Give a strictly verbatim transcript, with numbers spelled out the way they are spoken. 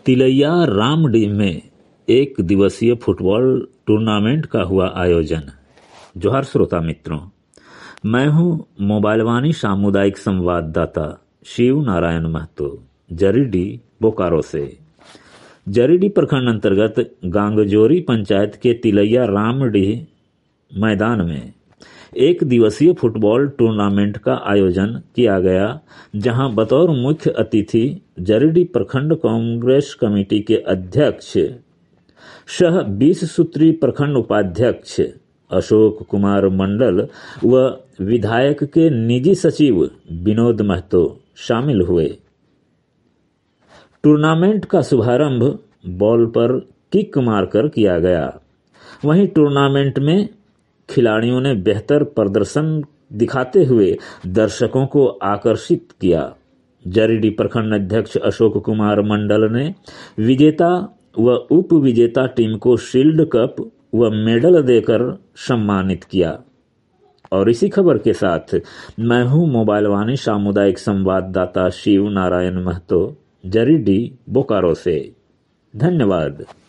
तिलैया रामडीह में एक दिवसीय फुटबॉल टूर्नामेंट का हुआ आयोजन। जोहार श्रोता मित्रों, मैं हूं मोबाइल वाणी सामुदायिक संवाददाता शिव नारायण महतो, जरीडीह बोकारो से। जरीडीह प्रखंड अंतर्गत गांगजोरी पंचायत के तिलैया रामडीह मैदान में एक दिवसीय फुटबॉल टूर्नामेंट का आयोजन किया गया, जहां बतौर मुख्य अतिथि जरीडीह प्रखंड कांग्रेस कमेटी के अध्यक्ष सह बीस सूत्री प्रखंड उपाध्यक्ष अशोक कुमार मंडल व विधायक के निजी सचिव विनोद महतो शामिल हुए। टूर्नामेंट का शुभारंभ बॉल पर किक मारकर किया गया। वहीं टूर्नामेंट में खिलाड़ियों ने बेहतर प्रदर्शन दिखाते हुए दर्शकों को आकर्षित किया। जरीडीह प्रखंड अध्यक्ष अशोक कुमार मंडल ने विजेता व उप विजेता टीम को शील्ड कप व मेडल देकर सम्मानित किया। और इसी खबर के साथ मैं हूं मोबाइल वाणी सामुदायिक संवाददाता शिव नारायण महतो, जरीडीह बोकारो से। धन्यवाद।